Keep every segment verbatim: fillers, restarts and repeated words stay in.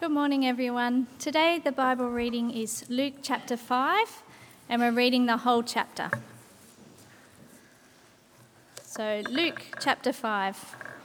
Good morning, everyone. Today the Bible reading is Luke chapter five, and we're reading the whole chapter. So Luke chapter five.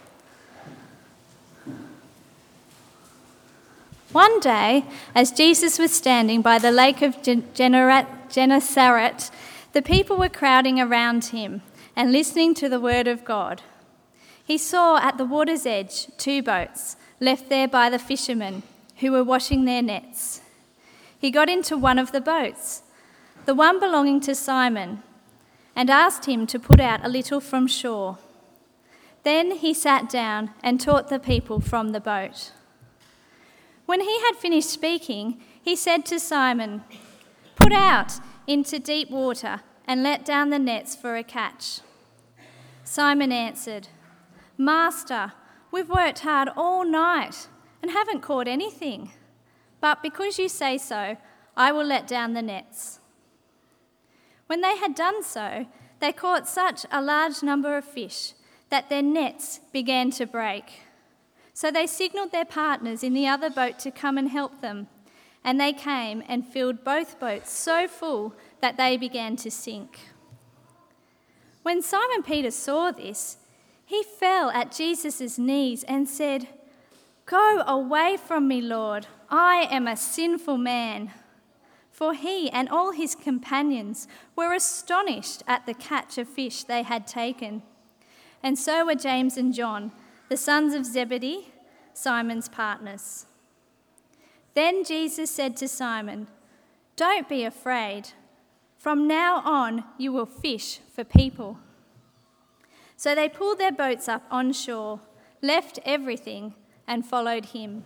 One day, as Jesus was standing by the lake of Gen- Gennesaret, the people were crowding around him and listening to the word of God. He saw at the water's edge two boats, left there by the fishermen who were washing their nets. He got into one of the boats, the one belonging to Simon, and asked him to put out a little from shore. Then he sat down and taught the people from the boat. When he had finished speaking, he said to Simon, "Put out into deep water and let down the nets for a catch." Simon answered, "Master, we've worked hard all night and haven't caught anything. But because you say so, I will let down the nets." When they had done so, they caught such a large number of fish that their nets began to break. So they signalled their partners in the other boat to come and help them, and they came and filled both boats so full that they began to sink. When Simon Peter saw this, he fell at Jesus' knees and said, "Go away from me, Lord, I am a sinful man." For he and all his companions were astonished at the catch of fish they had taken. And so were James and John, the sons of Zebedee, Simon's partners. Then Jesus said to Simon, "Don't be afraid. From now on you will fish for people." So they pulled their boats up on shore, left everything, and followed him.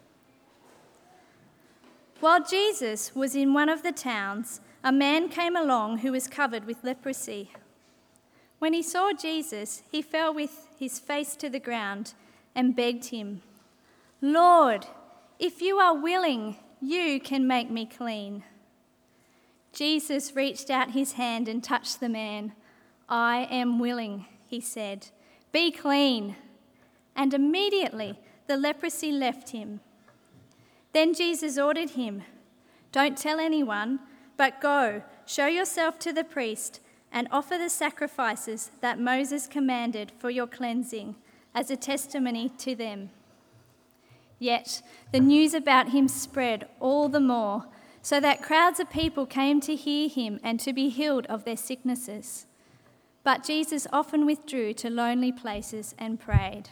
While Jesus was in one of the towns, a man came along who was covered with leprosy. When he saw Jesus, he fell with his face to the ground and begged him, "Lord, if you are willing, you can make me clean." Jesus reached out his hand and touched the man. "I am willing," he said. "Be clean." And immediately the leprosy left him. Then Jesus ordered him, "Don't tell anyone, but go, show yourself to the priest, and offer the sacrifices that Moses commanded for your cleansing as a testimony to them." Yet the news about him spread all the more, so that crowds of people came to hear him and to be healed of their sicknesses. But Jesus often withdrew to lonely places and prayed.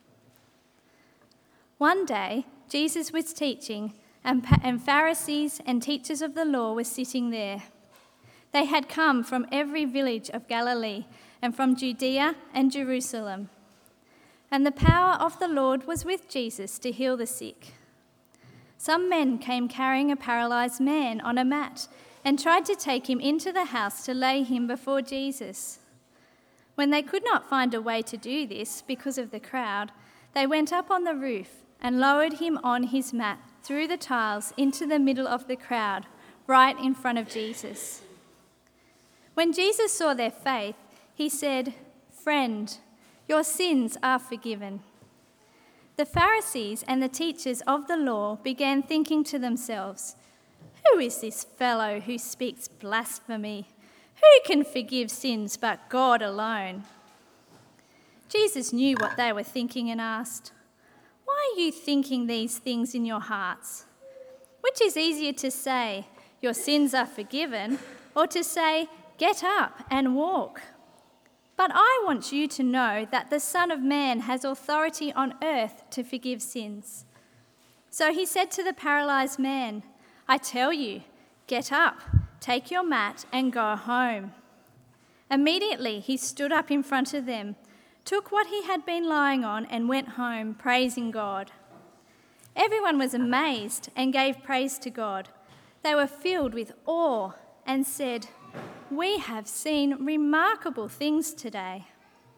One day, Jesus was teaching, and, and Pharisees and teachers of the law were sitting there. They had come from every village of Galilee and from Judea and Jerusalem. And the power of the Lord was with Jesus to heal the sick. Some men came carrying a paralyzed man on a mat and tried to take him into the house to lay him before Jesus. When they could not find a way to do this because of the crowd, they went up on the roof and lowered him on his mat through the tiles into the middle of the crowd, right in front of Jesus. When Jesus saw their faith, he said, "Friend, your sins are forgiven." The Pharisees and the teachers of the law began thinking to themselves, "Who is this fellow who speaks blasphemy? Who can forgive sins but God alone?" Jesus knew what they were thinking and asked, "Why are you thinking these things in your hearts? Which is easier to say, 'Your sins are forgiven,' or to say, 'Get up and walk'? But I want you to know that the Son of Man has authority on earth to forgive sins." So he said to the paralyzed man, "I tell you, get up, take your mat and go home." Immediately he stood up in front of them, took what he had been lying on and went home, praising God. Everyone was amazed and gave praise to God. They were filled with awe and said, "We have seen remarkable things today."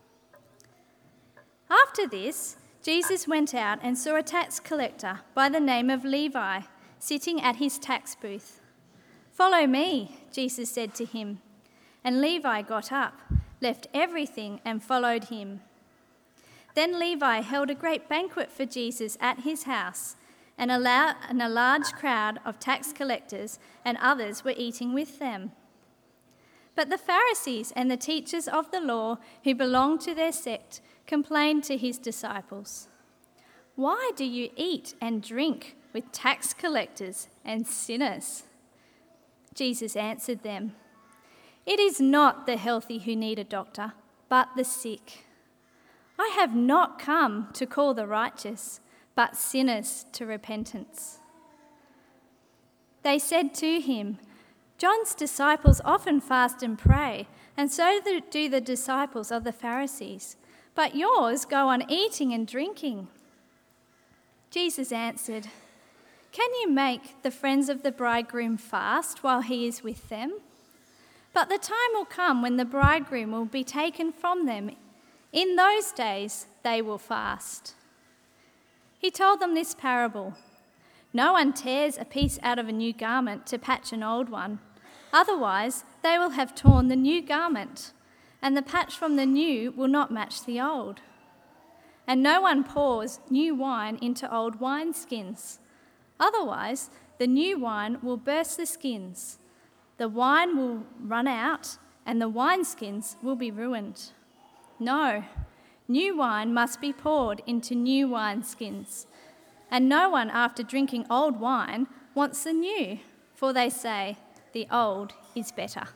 After this, Jesus went out and saw a tax collector by the name of Levi sitting at his tax booth. "Follow me," Jesus said to him. And Levi got up, left everything and followed him. Then Levi held a great banquet for Jesus at his house, and a, la- and a large crowd of tax collectors and others were eating with them. But the Pharisees and the teachers of the law who belonged to their sect complained to his disciples, "Why do you eat and drink with tax collectors and sinners?" Jesus answered them, "It is not the healthy who need a doctor, but the sick. I have not come to call the righteous, but sinners to repentance." They said to him, "John's disciples often fast and pray, and so do the disciples of the Pharisees, but yours go on eating and drinking." Jesus answered, "Can you make the friends of the bridegroom fast while he is with them? But the time will come when the bridegroom will be taken from them. In those days they will fast." He told them this parable. "No one tears a piece out of a new garment to patch an old one. Otherwise, they will have torn the new garment, and the patch from the new will not match the old. And no one pours new wine into old wineskins. Otherwise, the new wine will burst the skins. The wine will run out, and the wineskins will be ruined. No, new wine must be poured into new wineskins. And no one, after drinking old wine, wants the new, for they say, 'The old is better.'"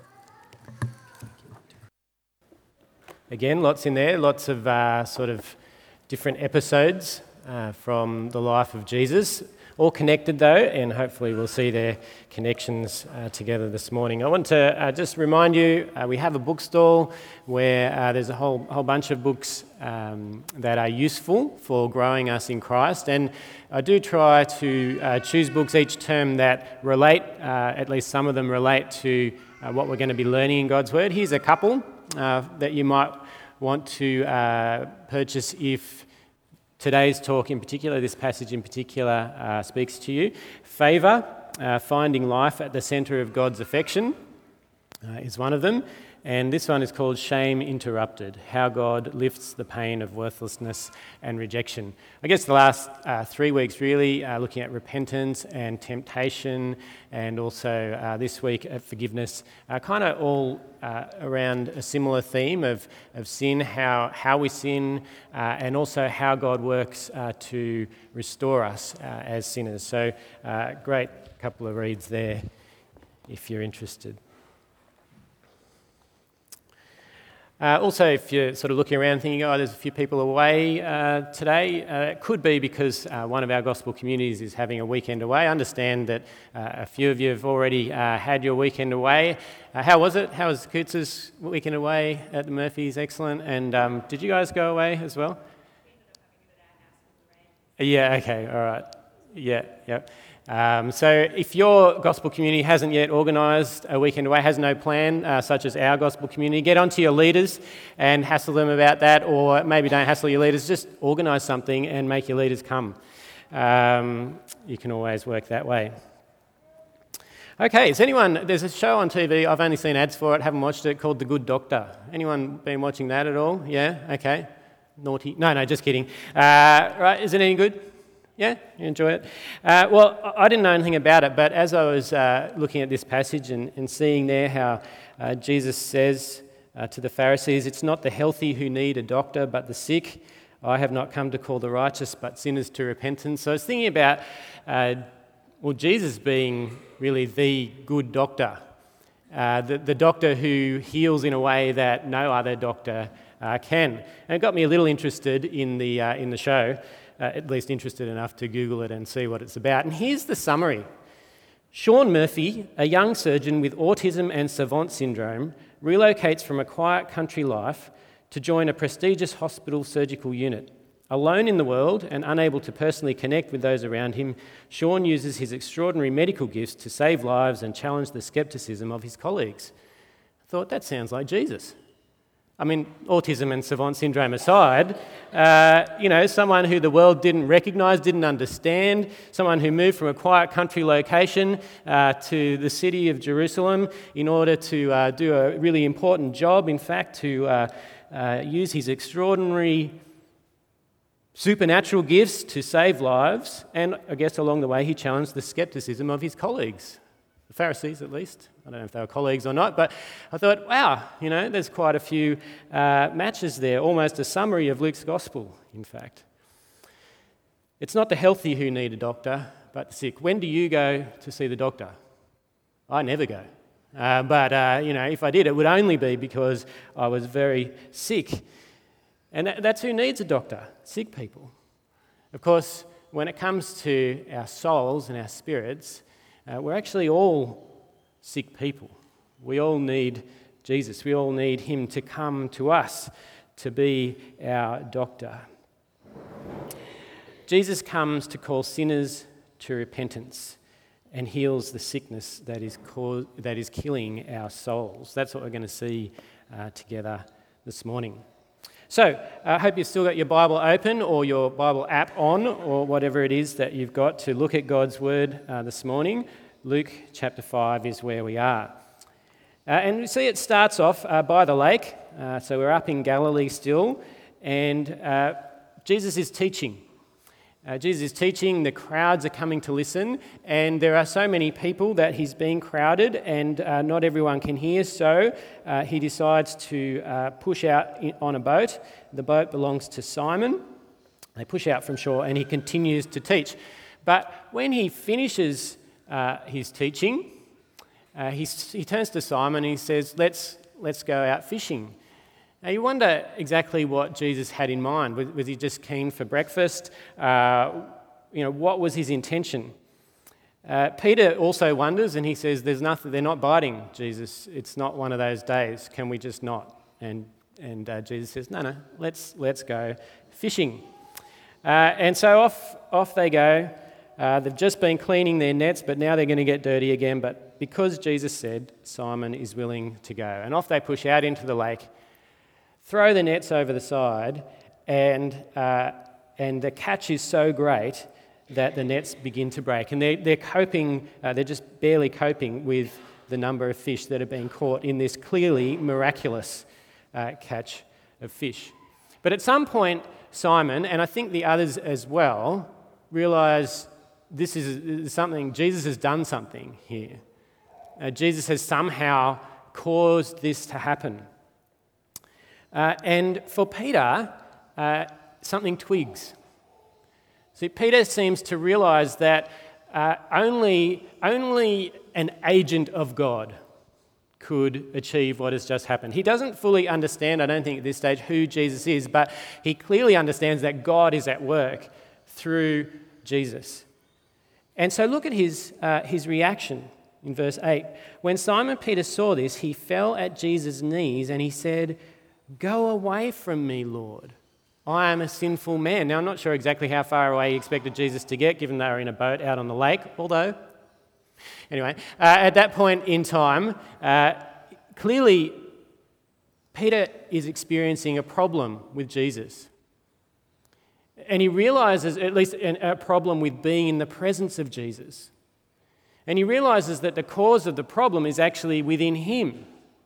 Again, lots in there, lots of uh, sort of different episodes uh, from the life of Jesus. All connected though, and hopefully we'll see their connections uh, together this morning. I want to uh, just remind you, uh, we have a bookstall where uh, there's a whole whole bunch of books um, that are useful for growing us in Christ, and I do try to uh, choose books each term that relate, uh, at least some of them relate to uh, what we're going to be learning in God's Word. Here's a couple uh, that you might want to uh, purchase if today's talk in particular, this passage in particular, uh, speaks to you. Favour, uh, Finding Life at the Centre of God's Affection, uh, is one of them. And this one is called Shame Interrupted, How God Lifts the Pain of Worthlessness and Rejection. I guess the last uh, three weeks really uh, looking at repentance and temptation, and also uh, this week at forgiveness, uh, kind of all uh, around a similar theme of, of sin, how, how we sin, uh, and also how God works uh, to restore us uh, as sinners. So uh, great couple of reads there if you're interested. Uh, also, if you're sort of looking around thinking, oh, there's a few people away uh, today, uh, it could be because uh, one of our gospel communities is having a weekend away. I understand that uh, a few of you have already uh, had your weekend away. Uh, how was it? How was Coots' weekend away at the Murphys? Excellent. And um, did you guys go away as well? Yeah, okay, all right. Yeah, yep. Um, so if your gospel community hasn't yet organised a weekend away, has no plan, uh, such as our gospel community, get onto your leaders and hassle them about that, or maybe don't hassle your leaders, just organise something and make your leaders come. Um, you can always work that way. Okay, is anyone, there's a show on T V, I've only seen ads for it, haven't watched it, called The Good Doctor. Anyone been watching that at all? Yeah, okay. Naughty, no, no, just kidding. Uh, right, is it any good? Yeah, you enjoy it? Uh, well, I didn't know anything about it, but as I was uh, looking at this passage and, and seeing there how uh, Jesus says uh, to the Pharisees, it's not the healthy who need a doctor, but the sick. I have not come to call the righteous, but sinners to repentance. So I was thinking about, uh, well, Jesus being really the good doctor, uh, the, the doctor who heals in a way that no other doctor uh, can. And it got me a little interested in the uh, in the show. Uh, at least interested enough to Google it and see what it's about. And here's the summary. Sean Murphy, a young surgeon with autism and savant syndrome, relocates from a quiet country life to join a prestigious hospital surgical unit. Alone in the world and unable to personally connect with those around him, Sean uses his extraordinary medical gifts to save lives and challenge the scepticism of his colleagues. I thought, that sounds like Jesus. I mean, autism and savant syndrome aside, uh, you know, someone who the world didn't recognise, didn't understand, someone who moved from a quiet country location uh, to the city of Jerusalem in order to uh, do a really important job, in fact, to uh, uh, use his extraordinary supernatural gifts to save lives, and I guess along the way he challenged the skepticism of his colleagues, the Pharisees at least. I don't know if they were colleagues or not, but I thought, wow, you know, there's quite a few uh, matches there, almost a summary of Luke's gospel, in fact. It's not the healthy who need a doctor, but the sick. When do you go to see the doctor? I never go. Uh, but, uh, you know, if I did, it would only be because I was very sick. And that, that's who needs a doctor, sick people. Of course, when it comes to our souls and our spirits, uh, we're actually all sick people. We all need Jesus. We all need him to come to us to be our doctor. Jesus comes to call sinners to repentance and heals the sickness that is cause, that is killing our souls. That's what we're going to see uh, together this morning. So, I hope you've still got your Bible open or your Bible app on or whatever it is that you've got to look at God's Word uh, this morning. Luke chapter five is where we are. Uh, and we see it starts off uh, by the lake. Uh, so we're up in Galilee still, and uh, Jesus is teaching. Uh, Jesus is teaching, the crowds are coming to listen, and there are so many people that he's being crowded, and uh, not everyone can hear, so uh, he decides to uh, push out in, on a boat. The boat belongs to Simon. They push out from shore, and he continues to teach. But when he finishes uh, his teaching, uh, he, he turns to Simon and he says, let's, let's go out fishing. Now, you wonder exactly what Jesus had in mind. Was, was he just keen for breakfast? Uh, you know, what was his intention? Uh, Peter also wonders, and he says, "There's nothing. They're not biting, Jesus. It's not one of those days. Can we just not?" And and uh, Jesus says, "No, no. Let's let's go fishing." Uh, and so off off they go. Uh, they've just been cleaning their nets, but now they're going to get dirty again. But because Jesus said, Simon is willing to go, and off they push out into the lake. Throw the nets over the side, and uh, and the catch is so great that the nets begin to break. And they're, they're coping, uh, they're just barely coping with the number of fish that are being caught in this clearly miraculous uh, catch of fish. But at some point, Simon, and I think the others as well, realise this is something, Jesus has done something here. Uh, Jesus has somehow caused this to happen. Uh, and for Peter, uh, something twigs. See, Peter seems to realise that uh, only, only an agent of God could achieve what has just happened. He doesn't fully understand, I don't think at this stage, who Jesus is, but he clearly understands that God is at work through Jesus. And so look at his, uh, his reaction in verse eight. When Simon Peter saw this, he fell at Jesus' knees and he said, "Go away from me, Lord. I am a sinful man." Now, I'm not sure exactly how far away he expected Jesus to get, given they were in a boat out on the lake, although, anyway, uh, at that point in time, uh, clearly Peter is experiencing a problem with Jesus. And he realises at least a problem with being in the presence of Jesus. And he realises that the cause of the problem is actually within him.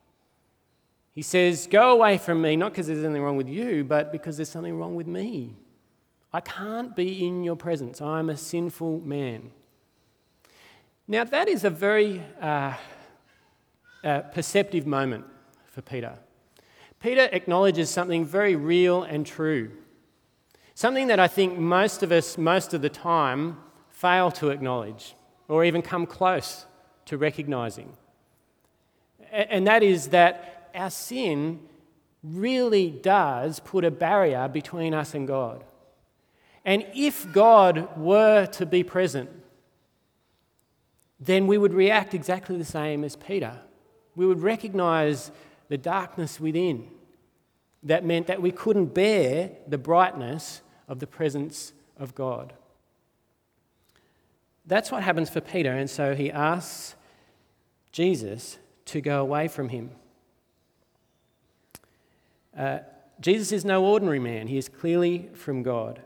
He says, "Go away from me," not because there's anything wrong with you, but because there's something wrong with me. I can't be in your presence. I'm a sinful man. Now, that is a very uh, uh, perceptive moment for Peter. Peter acknowledges something very real and true, something that I think most of us, most of the time, fail to acknowledge or even come close to recognising. And that is that our sin really does put a barrier between us and God. And if God were to be present, then we would react exactly the same as Peter. We would recognise the darkness within. That meant that we couldn't bear the brightness of the presence of God. That's what happens for Peter, and so he asks Jesus to go away from him. Uh, Jesus is no ordinary man. He is clearly from God.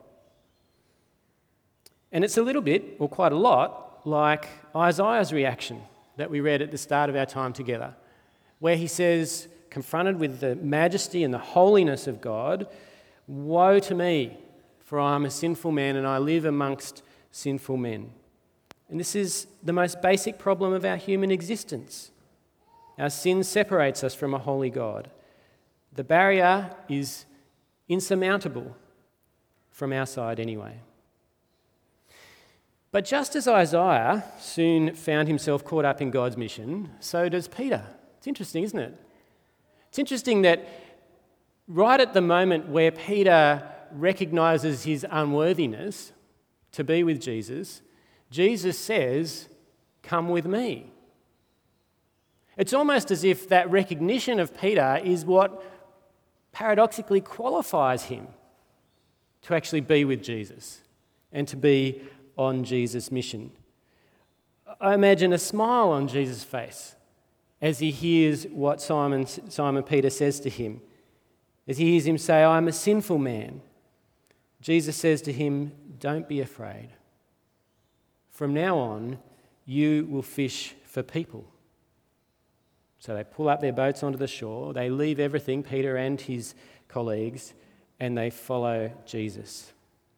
And it's a little bit, or quite a lot, like Isaiah's reaction that we read at the start of our time together, where he says, confronted with the majesty and the holiness of God, "Woe to me, for I am a sinful man and I live amongst sinful men. And this is the most basic problem of our human existence. Our sin separates us from a holy God. The barrier is insurmountable from our side anyway. But just as Isaiah soon found himself caught up in God's mission, so does Peter. It's interesting, isn't it? It's interesting that right at the moment where Peter recognises his unworthiness to be with Jesus, Jesus says, "Come with me." It's almost as if that recognition of Peter is what paradoxically qualifies him to actually be with Jesus and to be on Jesus' mission. I imagine a smile on Jesus' face as he hears what Simon, Simon Peter says to him. As he hears him say, "I am a sinful man," Jesus says to him, "Don't be afraid. From now on, you will fish for people." So they pull up their boats onto the shore, they leave everything, Peter and his colleagues, and they follow Jesus.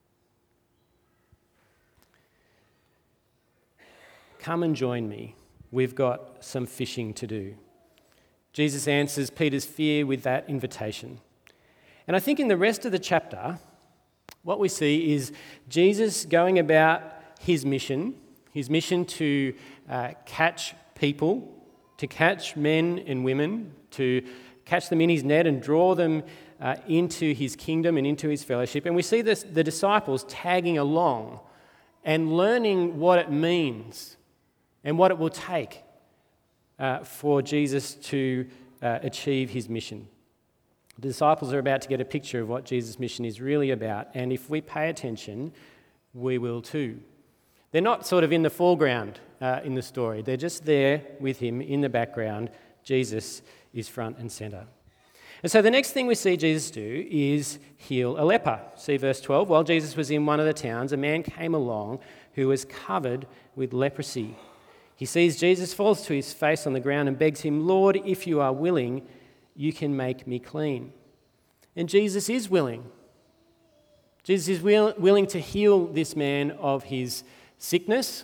"Come and join me. We've got some fishing to do." Jesus answers Peter's fear with that invitation. And I think in the rest of the chapter, what we see is Jesus going about his mission, his mission to uh, catch people, to catch men and women, to catch them in his net and draw them uh, into his kingdom and into his fellowship. And we see this, the disciples tagging along and learning what it means and what it will take uh, for Jesus to uh, achieve his mission. The disciples are about to get a picture of what Jesus' mission is really about, and if we pay attention, we will too. They're not sort of in the foreground uh, in the story. They're just there with him in the background. Jesus is front and centre. And so the next thing we see Jesus do is heal a leper. See verse twelve. While Jesus was in one of the towns, a man came along who was covered with leprosy. He sees Jesus, falls to his face on the ground and begs him, "Lord, if you are willing, you can make me clean." And Jesus is willing. Jesus is will, willing to heal this man of his sickness.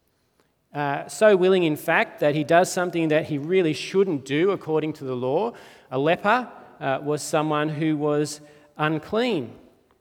Uh, so willing, in fact, that he does something that he really shouldn't do according to the law. A leper uh, was someone who was unclean.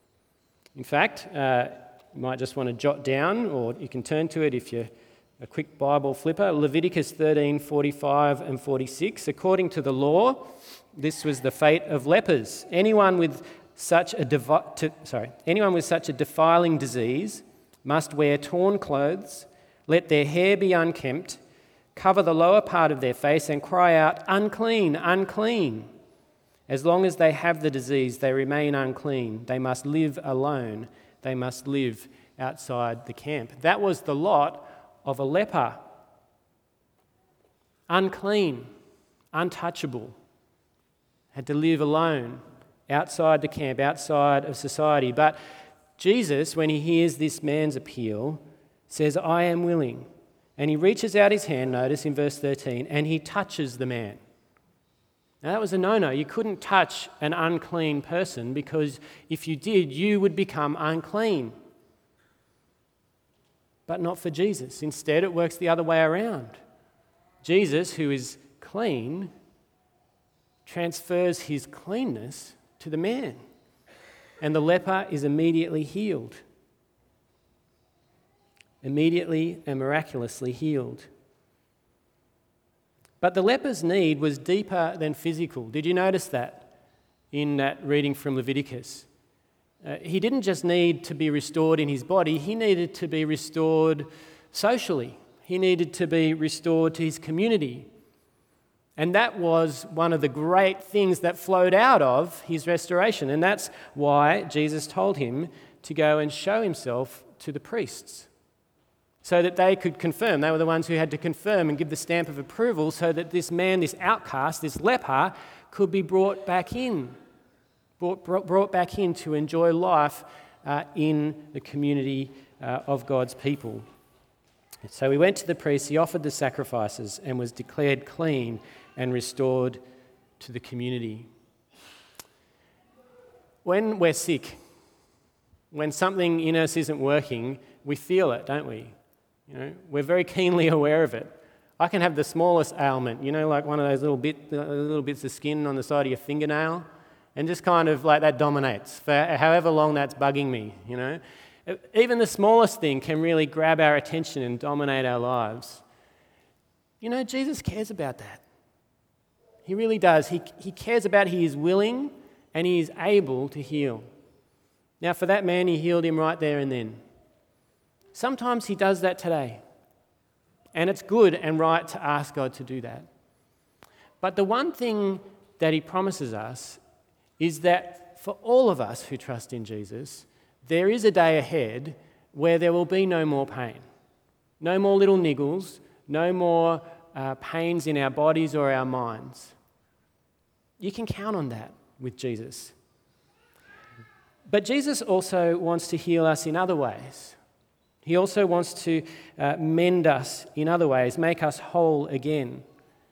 In fact, uh, you might just want to jot down, or you can turn to it if you're a quick Bible flipper, Leviticus thirteen, forty-five and forty-six. According to the law, this was the fate of lepers. Anyone with such a devi- to, sorry, anyone with such a defiling disease must wear torn clothes, let their hair be unkempt, cover the lower part of their face, and cry out, "Unclean, unclean." As long as they have the disease, they remain unclean. They must live alone. They must live outside the camp. That was the lot of a leper. Unclean, untouchable, had to live alone outside the camp, outside of society. But Jesus, when he hears this man's appeal, says, "I am willing." And he reaches out his hand, notice in verse thirteen, and he touches the man. Now that was a no-no. You couldn't touch an unclean person because if you did, you would become unclean. But not for Jesus. Instead, it works the other way around. Jesus, who is clean, transfers his cleanness to the man, and the leper is immediately healed. Immediately and miraculously healed. But the leper's need was deeper than physical. Did you notice that in that reading from Leviticus? Uh, he didn't just need to be restored in his body, he needed to be restored socially. He needed to be restored to his community. And that was one of the great things that flowed out of his restoration. And that's why Jesus told him to go and show himself to the priests, so that they could confirm. They were the ones who had to confirm and give the stamp of approval so that this man, this outcast, this leper, could be brought back in. Brought, brought, brought back in to enjoy life uh, in the community uh, of God's people. So he went to the priest, he offered the sacrifices and was declared clean and restored to the community. When we're sick, When something in us isn't working, we feel it, don't we? You know, we're very keenly aware of it. I can have the smallest ailment, you know, like one of those little bit, little bits of skin on the side of your fingernail, and just kind of like that dominates for however long that's bugging me, you know. Even the smallest thing can really grab our attention and dominate our lives. You know, Jesus cares about that. He really does. He, he cares about it. He is willing and he is able to heal. Now, for that man, he healed him right there and then. Sometimes he does that today. And it's good and right to ask God to do that. But the one thing that he promises us is that for all of us who trust in Jesus, there is a day ahead where there will be no more pain. No more little niggles, no more uh, pains in our bodies or our minds. You can count on that with Jesus. But Jesus also wants to heal us in other ways. He also wants to uh, mend us in other ways, make us whole again.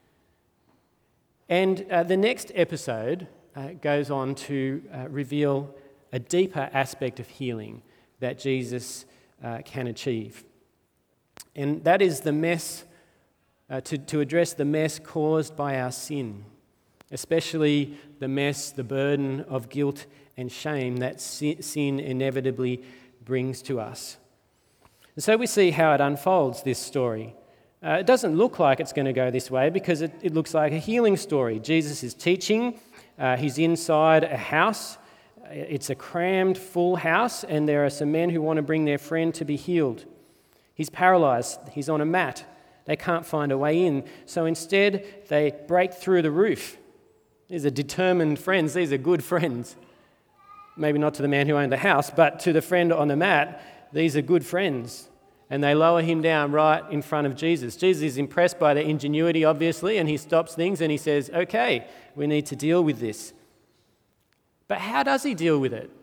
And uh, the next episode uh, goes on to uh, reveal a deeper aspect of healing that Jesus uh, can achieve. And that is the mess, uh, to, to address the mess caused by our sin, especially the mess, the burden of guilt and shame that sin inevitably brings to us. And so we see how it unfolds, this story. Uh, it doesn't look like it's going to go this way because it, it looks like a healing story. Jesus is teaching. Uh, he's inside a house. It's a crammed, full house, and there are some men who want to bring their friend to be healed. He's paralyzed. He's on a mat. They can't find a way in. So instead, they break through the roof. These are determined friends. These are good friends. Maybe not to the man who owned the house, but to the friend on the mat, these are good friends. And they lower him down right in front of Jesus. Jesus is impressed by their ingenuity, obviously, and he stops things and he says, okay, we need to deal with this. But how does he deal with it?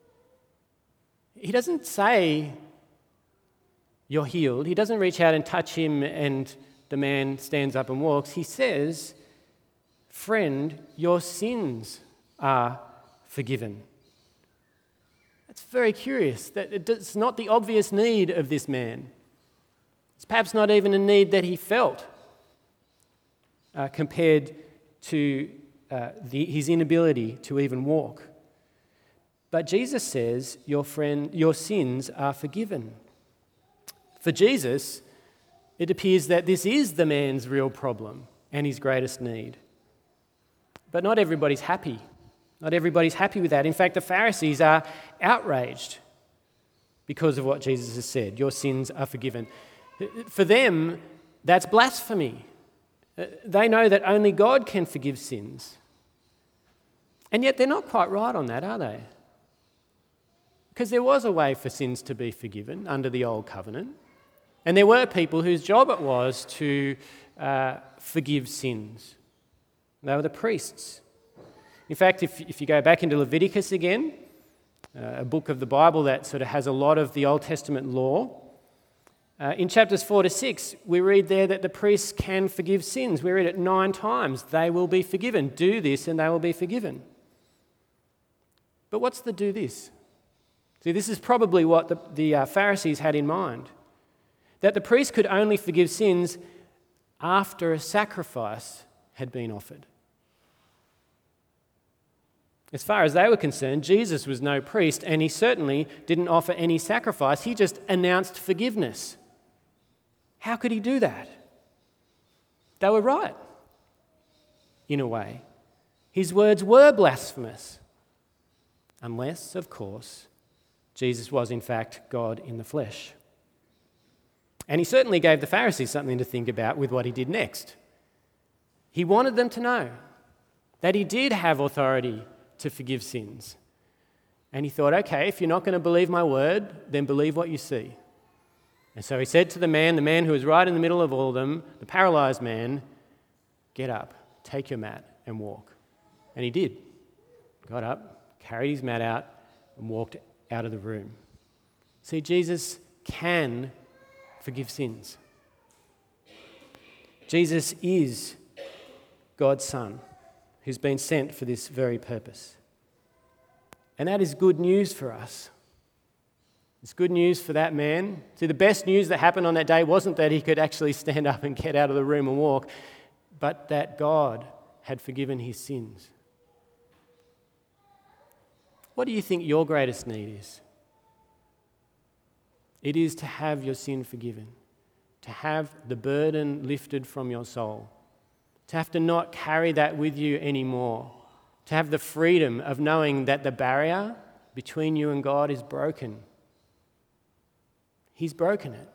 He doesn't say, you're healed. He doesn't reach out and touch him and the man stands up and walks. He says, friend, your sins are forgiven. It's very curious that it's not the obvious need of this man. It's perhaps not even a need that he felt uh, compared to uh, the, his inability to even walk. But Jesus says, your friend, your sins are forgiven. For Jesus, it appears that this is the man's real problem and his greatest need. But not everybody's happy. Not everybody's happy with that. In fact, the Pharisees are outraged because of what Jesus has said. Your sins are forgiven. For them, that's blasphemy. They know that only God can forgive sins. And yet they're not quite right on that, are they? Because there was a way for sins to be forgiven under the Old Covenant. And there were people whose job it was to uh, forgive sins. They were the priests. In fact, if, if you go back into Leviticus again, uh, a book of the Bible that sort of has a lot of the Old Testament law, uh, in chapters four to six, we read there that the priests can forgive sins. We read it nine times. They will be forgiven. Do this and they will be forgiven. But what's the do this? See, this is probably what the, the uh, Pharisees had in mind. That the priest could only forgive sins after a sacrifice had been offered. As far as they were concerned, Jesus was no priest, and he certainly didn't offer any sacrifice. He just announced forgiveness. How could he do that? They were right, in a way. His words were blasphemous, unless, of course, Jesus was in fact God in the flesh. And he certainly gave the Pharisees something to think about with what he did next. He wanted them to know that he did have authority to forgive sins. And he thought, okay, if you're not going to believe my word, then believe what you see. And so he said to the man, the man who was right in the middle of all of them, the paralyzed man, get up, take your mat and walk. And he did. Got up, carried his mat out and walked out of the room. See, Jesus can forgive sins. Jesus is God's Son, who's been sent for this very purpose. And that is good news for us. It's good news for that man. See, the best news that happened on that day wasn't that he could actually stand up and get out of the room and walk, but that God had forgiven his sins. What do you think your greatest need is? It is to have your sin forgiven, to have the burden lifted from your soul, to have to not carry that with you anymore, to have the freedom of knowing that the barrier between you and God is broken. He's broken it.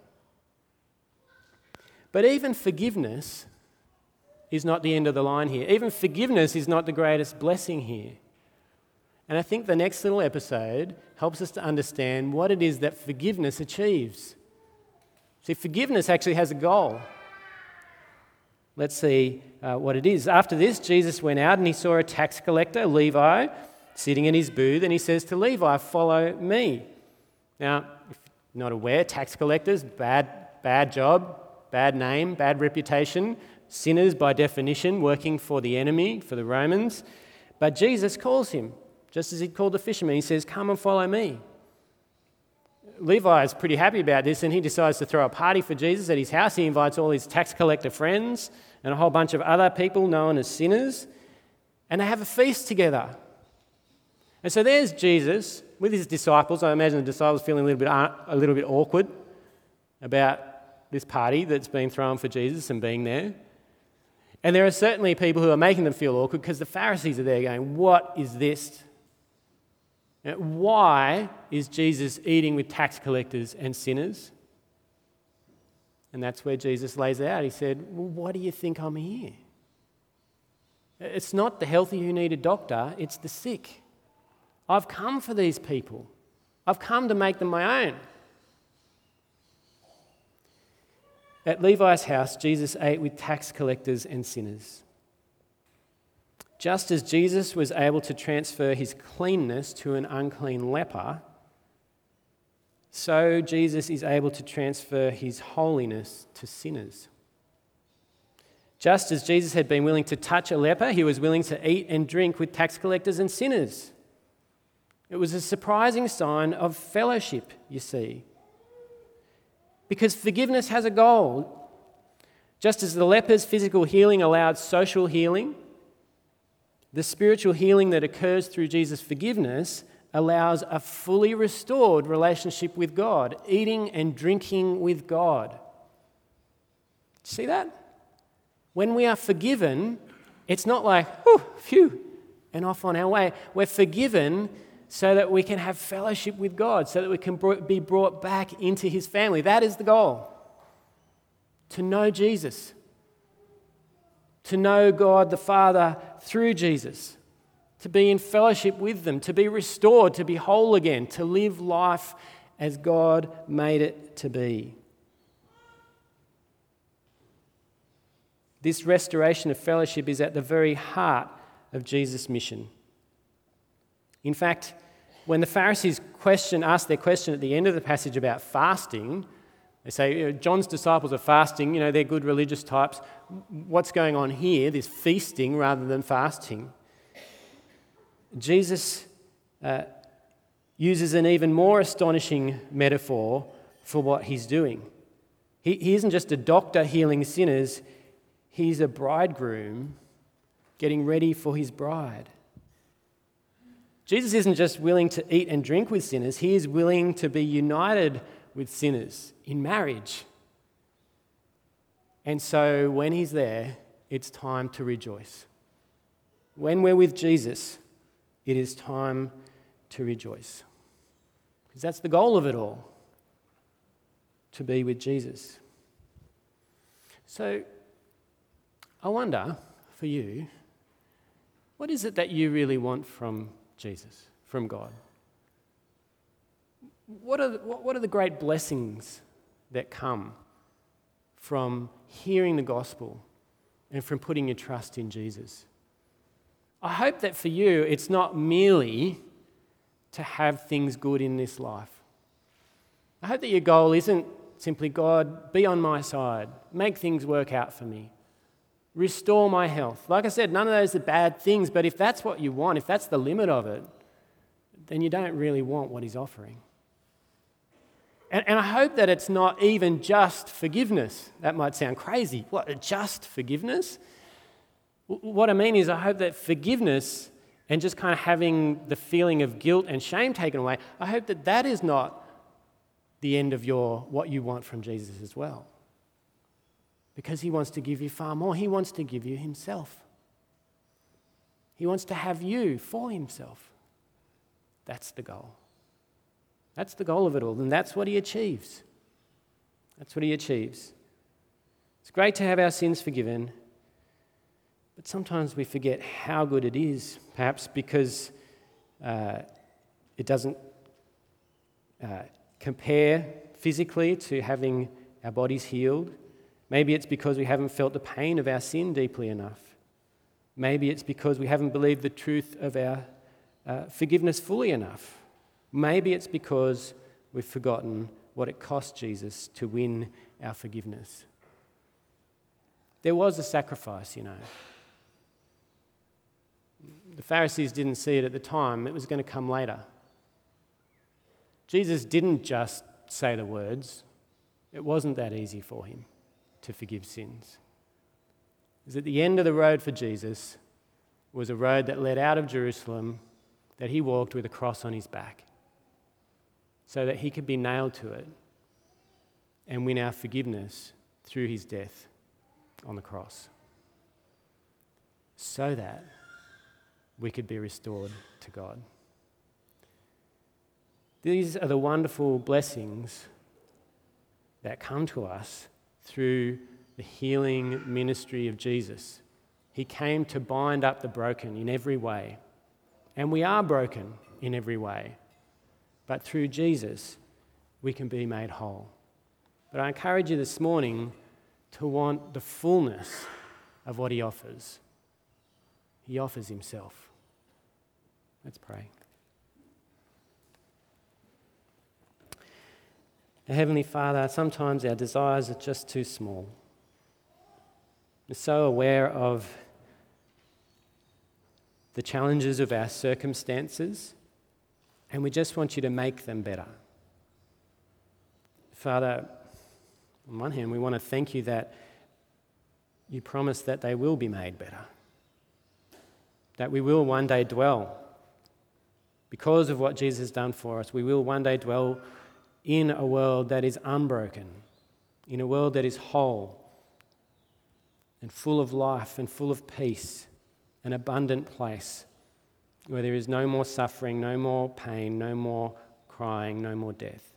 But even forgiveness is not the end of the line here. Even forgiveness is not the greatest blessing here. And I think the next little episode helps us to understand what it is that forgiveness achieves. See, forgiveness actually has a goal. Let's see uh, what it is. After this, Jesus went out and he saw a tax collector, Levi, sitting in his booth, and he says to Levi, "Follow me." Now, if you're not aware, tax collectors, bad, bad job, bad name, bad reputation, sinners by definition, working for the enemy, for the Romans. But Jesus calls him, just as he called the fisherman. He says, "Come and follow me." Levi is pretty happy about this, and he decides to throw a party for Jesus at his house. He invites all his tax collector friends and a whole bunch of other people known as sinners, and they have a feast together. And so there's Jesus with his disciples. I imagine the disciples feeling a little bit a little bit awkward about this party that's been thrown for Jesus and being there. And there are certainly people who are making them feel awkward because the Pharisees are there going, "What is this? Why is Jesus eating with tax collectors and sinners?" And that's where Jesus lays it out. He said, "Well, why do you think I'm here? It's not the healthy who need a doctor, it's the sick. I've come for these people. I've come to make them my own." At Levi's house, Jesus ate with tax collectors and sinners. Just as Jesus was able to transfer his cleanness to an unclean leper, so Jesus is able to transfer his holiness to sinners. Just as Jesus had been willing to touch a leper, he was willing to eat and drink with tax collectors and sinners. It was a surprising sign of fellowship, you see. Because forgiveness has a goal. Just as the leper's physical healing allowed social healing, the spiritual healing that occurs through Jesus' forgiveness allows a fully restored relationship with God, eating and drinking with God. See that? When we are forgiven, it's not like, whew, phew, and off on our way. We're forgiven so that we can have fellowship with God, so that we can be brought back into his family. That is the goal. To know Jesus. To know God the Father through Jesus. To be in fellowship with them. To be restored. To be whole again. To live life as God made it to be. This restoration of fellowship is at the very heart of Jesus' mission. In fact, when the Pharisees question, ask their question at the end of the passage about fasting, they say, you know, John's disciples are fasting, you know, they're good religious types. What's going on here, this feasting rather than fasting? Jesus uh, uses an even more astonishing metaphor for what he's doing. He, he isn't just a doctor healing sinners, he's a bridegroom getting ready for his bride. Jesus isn't just willing to eat and drink with sinners, he is willing to be united with sinners in marriage. And so when he's there, it's time to rejoice. When we're with Jesus, it is time to rejoice. Because that's the goal of it all, to be with Jesus. So I wonder, for you, what is it that you really want from Jesus, from God? What are, the, what are the great blessings that come from hearing the gospel and from putting your trust in Jesus? I hope that for you, it's not merely to have things good in this life. I hope that your goal isn't simply, God, be on my side, make things work out for me, restore my health. Like I said, none of those are bad things, but if that's what you want, if that's the limit of it, then you don't really want what he's offering. And, and I hope that it's not even just forgiveness. That might sound crazy. What, just forgiveness? W- What I mean is I hope that forgiveness and just kind of having the feeling of guilt and shame taken away, I hope that that is not the end of your what you want from Jesus as well. Because he wants to give you far more. He wants to give you himself. He wants to have you for himself. That's the goal. That's the goal of it all, and that's what he achieves. That's what he achieves. It's great to have our sins forgiven, but sometimes we forget how good it is, perhaps because uh, it doesn't uh, compare physically to having our bodies healed. Maybe it's because we haven't felt the pain of our sin deeply enough. Maybe it's because we haven't believed the truth of our uh, forgiveness fully enough. Maybe it's because we've forgotten what it cost Jesus to win our forgiveness. There was a sacrifice, you know. The Pharisees didn't see it at the time. It was going to come later. Jesus didn't just say the words. It wasn't that easy for him to forgive sins. Because at the end of the road for Jesus was a road that led out of Jerusalem that he walked with a cross on his back so that he could be nailed to it and win our forgiveness through his death on the cross so that we could be restored to God. These are the wonderful blessings that come to us through the healing ministry of Jesus. He came to bind up the broken in every way. And we are broken in every way. But through Jesus, we can be made whole. But I encourage you this morning to want the fullness of what he offers. He offers himself. Let's pray. Heavenly Father, sometimes our desires are just too small. We're so aware of the challenges of our circumstances, and we just want you to make them better. Father, on one hand, we want to thank you that you promise that they will be made better, that we will one day dwell, because of what Jesus has done for us, we will one day dwell in a world that is unbroken, in a world that is whole and full of life and full of peace, an abundant place where there is no more suffering, no more pain, no more crying, no more death.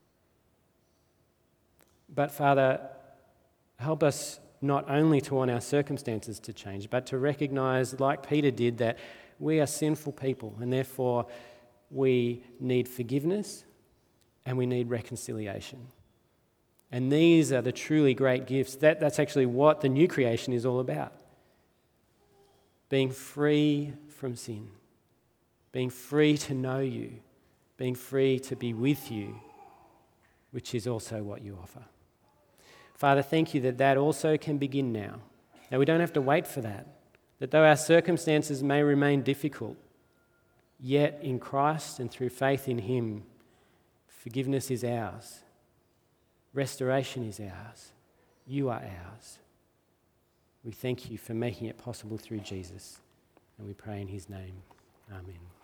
But Father, help us not only to want our circumstances to change, but to recognize, like Peter did, that we are sinful people and therefore we need forgiveness and we need reconciliation. And these are the truly great gifts. That, that's actually what the new creation is all about. Being free from sin, being free to know you, being free to be with you, which is also what you offer. Father, thank you that that also can begin now. Now, we don't have to wait for that. That though our circumstances may remain difficult, yet in Christ and through faith in him, forgiveness is ours. Restoration is ours. You are ours. We thank you for making it possible through Jesus, and we pray in his name. Amen.